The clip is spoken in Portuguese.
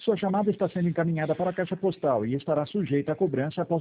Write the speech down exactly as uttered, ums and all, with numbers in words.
Sua chamada está sendo encaminhada para a caixa postal e estará sujeita a cobrança após